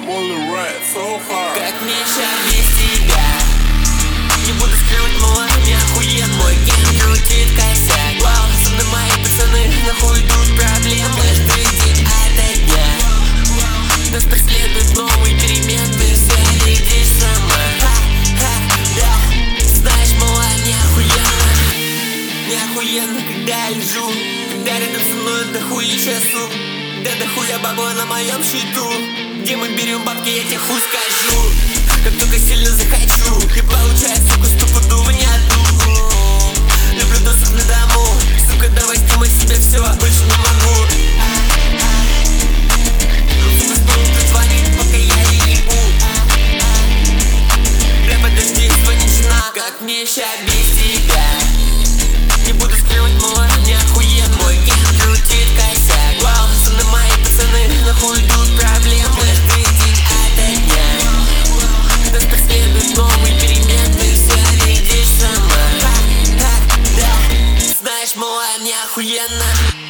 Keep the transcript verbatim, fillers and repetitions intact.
I'm only rap so hard. Как мне щас без тебя? Не буду скрывать, мало мне охуенно. Мой ген крутит косяк. Вау, со мной мои пацаны, нахуй идут проблемы. Каждый день ото дня нас преследуют новые перемены. Все летишь сама. Ха-ха, да. Знаешь, мало мне охуенно. Мне охуенно, когда я лежу, когда рядом со мной дохуя часу. Да дохуя бабла на моем счету. Где мы берем бабки, я тебе хуй скажу. Как только сильно захочу, и получаю, сука, стопудово не одну. Люблю доступ на дому. Сука, давай снимай себе все, больше не могу. Сука, снова звонит, пока я не ебу. Бля, подожди, звонит жена. Как мне ща без тебя? Не буду скрывать, мало не охуенно. Мой ген крутит косяк. Вау, со мной мои пацаны, нахуй идут проблемы. Каждый день ото дня нас преследуют новые перемены. Все видишь сама. Ха-ха, да. Знаешь, мало мне охуенно.